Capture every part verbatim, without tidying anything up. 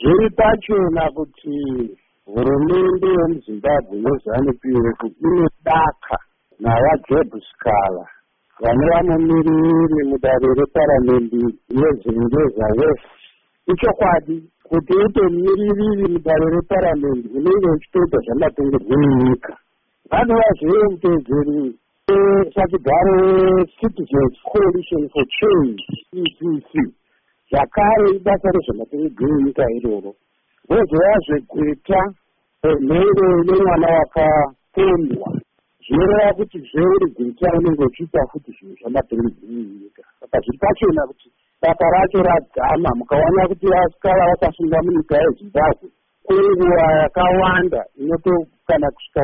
zviri pachona kuti hurumende yemuzimbabwe yeZANU-P F inodaka navaJob Scar vane vamumiriri mudare reparamende yeZingeza West. Ichokwadi kuti ute mumiriri mudare reparamende unenge uchitoita zvamatongerwo enyika. Vanova zvive mutedzeri sachigaro Citizens Coalition for Change C C C zvakare ibasa rezvematongerwo enyika iroro vozovazve gweta mhero nemwana wakapondwa zvinoreva kuti zveuri gweta unenge uchiita futi zvinhu zvamatongerwo enyika. Saka zviri pachona kuti basa racho radzama mukaona kuti vasikara vakasunga munyika yeZimbabwe kwenguva yakawanda inotokana kusvika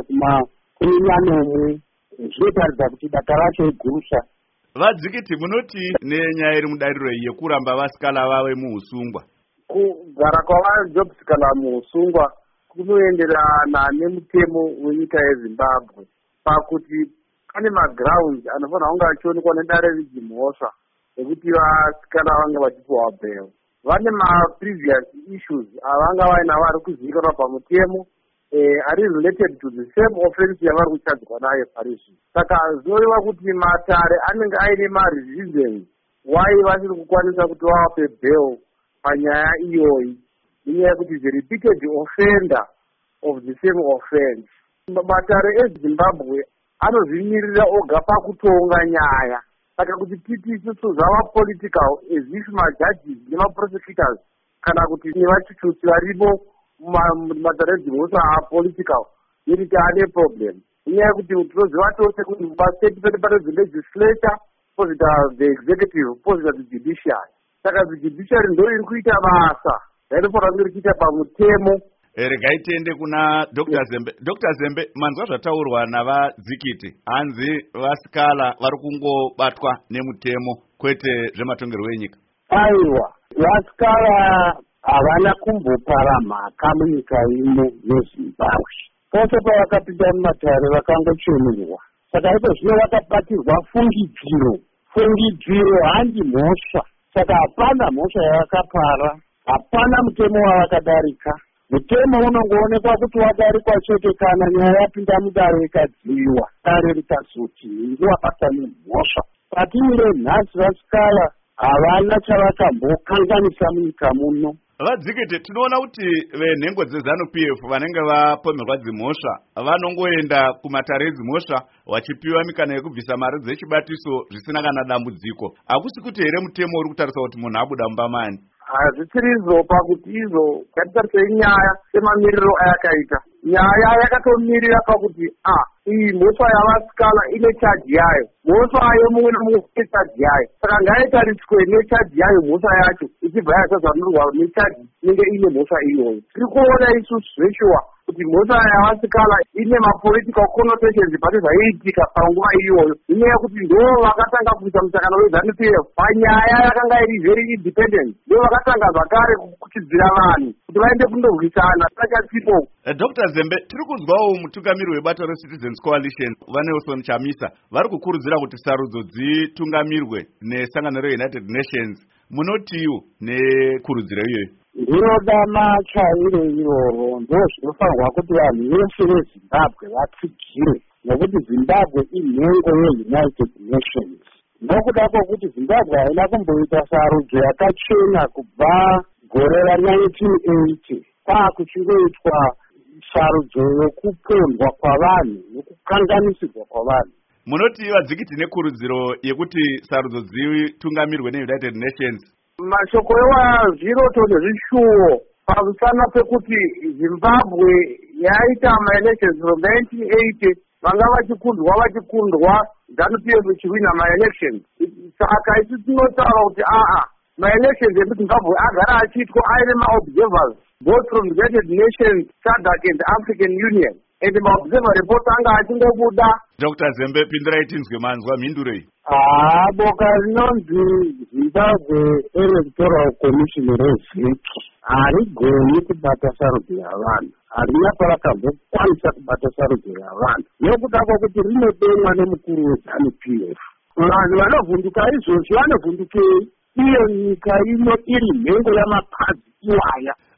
kumanyanomwe zvinotaridza kuti basa racho igurusha. Vadzikiti, munoti nenyaya iri mudariro yekuramba vasikala vave muusungwa? Kugara kwavaJob Scar muusungwa kunoenderana nemutemo wenyika yeZimbabwe pakuti pane magrounds anofanira kunge achionekwa nedare rechimhosva ekuti vasikana vange vachipiwa bail. Vane ma-previous issues avanga vaina vari kuzivikanwa pamutemo ari related to the same offense yavari kuchadzwa nayo parizvi. Saka zvinoreva kuti matare anenge aine ma-reasons why vasiri kukwanisa kuti vavape bail panyaya iyoyi, inyaya yekuti the repeated offender of the same offense. Matare eZimbabwe anozvimirira oga pakutonga nyaya. Saka kuti titi isusu zvava political as if majudges nemaprosecutors kana kuti nevachuchusi varipo mumatare edzimhosva apolitical iriti ane problem. Inyaya yekuti tinoziva tose kuti pastate pene pane the legislature posita the executive posita the judiciary. Saka the judiciary ndo iri kuita basa rainofanira kunge richiita pamutemo. Regai tiende kuna Doctor Zembe. Doctor Zembe, manzwa zvataurwa navadzikiti hanzi vasikala vari kungobatwa nemutemo kwete zvematongerwo enyika. Aiwa, vasikala havana kumbopara mhaka munyika ino yeZimbabwe. Pose pavakapinda mumatare vakangochemerwa. Saka ipo zvino vakabatirwa fungidziro. Fungidziro handi mhosva. Saka hapana mhosva yavakapara, hapana mutemo wavakadarika. Mutemo unongoonekwa kuti wadarikwa chete kana nyaya yapinda mudare ikadziwa, dare rikazoti ndiwabata nemhosva. Patimire nhasi vasikala havana chavakambokanganisa munyika muno. Vadzikiti, tinoona kuti venhengo dzeZANU-P F vanenge vapomerwa dzimhosva vanongoenda kumatare edzimhosva vachipiwa mikana yekubvisa mari dzechibatiso zvisina kana dambudziko. Hakusi kuti here mutemo uri kutarisa kuti munhu abuda mumbamani? Hazvichiri izo pakuti izo ngatitarisa nyaya semamiriro ayakaita. Nyaya yakatomirira pakuti a iyi mhosva yavasikala ine chaji yayo, mhosva yemumwe nemumwe ine chaji yayo. Saka ngaitariswe nechaji yayo mhosva yacho ichibva yasazvanurwa nechaji inenge ine mhosva iyoyo. Tiri kuona isusu zveshuwa kuti mhosva yavasikala ine mapolitical connotations pane zvaiitika panguva iyoyo. Inyaya yekuti ndo vakatanga kuita musangano weZANU-P F panyaya yakanga iri very independent. Ndo vakatanga zvakare kuchidzira vanhu kuti vaende kundorwisana pachasipo. Doctor Zembe, tiri kuzwawo mutungamiri webato reCitizens Coalition vaNelson Chamisa vari kukurudzira kuti sarudzo dzitungamirwe nesangano reUnited Nations. Munotiwo nekurudziro iyoyo? Ndinoda machairo iroro ndo zvinofanirwa kuti vanhu vese veZimbabwe vatsigire, nekuti Zimbabwe inhengo yeUnited Nations. Nokuda kwokuti Zimbabwe haina kumboita sarudzo yakachena kubva gore ra-nineteen eighty kwakuchingoitwa sarudzo yokupondwa kwavanhu nokukanganisirwa kwavanhu. Munoti vadzikiti nekurudziro yekuti sarudzo dzitungamirwe neUnited Nations? Mashoko evazviroto nezvishuwo pamusana pekuti Zimbabwe yaita ma-elections from nineteen eighty vanga vachikundwa vachikundwa ZANU-P F ichiwina ma-elections. Saka isi tinotaura kuti aa ma-elections emuZimbabwe agara achiitwa aine ma-observers both from the United Nations, SADC and the African Union. And ma-observer report anga achingobuda. Doctor Zembe, pindurai tinzwe manzwa mhindurei. Ah, boka rinonzi Zimbabwe Electoral Commission rezviki harigoni kubata sarudzo yavanhu, harina parakambokwanisa kubata sarudzo yavanhu nekuda kwokuti rinodemwa nemukuru weZANU-P F. Vanhu vanovhunduka izvozvi vanovhundukei? Iyo nyika ino iri nhengo yamapadzi iwaya.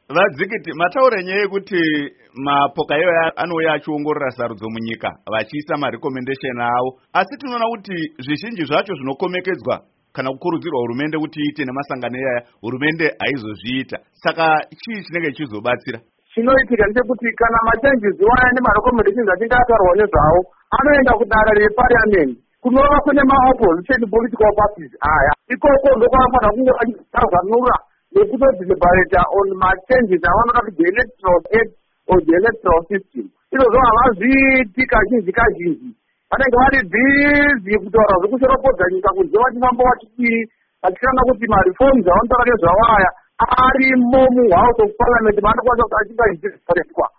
vadzikiti mataura nyaya yekuti mapoka iwo anouya achiongorora sarudzo munyika vachiisa marekomendesheni avo, asi tinoona kuti zvizhinji zvacho zvinokomekedzwa kana kukurudzirwa hurumende kuti iite nemasangano iyaya hurumende haizozviita. Saka chii chinenge chichizobatsira? Chinoitika ndechekuti kana machenjezi waya nemarekomendesheni achinge atarwa nezvavo anoenda kudare reparliament kunova kune maopposition political parties aya, ikoko ndokwanofanira kunge vachitazanura nekutodeliberata on machanges avanoda kuti the electoral act or the electoral system. Izvozvo havazviiti kazhinji kazhinji, vanenge vari bhizi kutaura zvekushorapodza nyika kunze vachifamba vachidii vachikana kuti mareforms avanotaura nezvavo aya arimo muhouse of parliament maanokwanisa kuti achingaizviziviswa.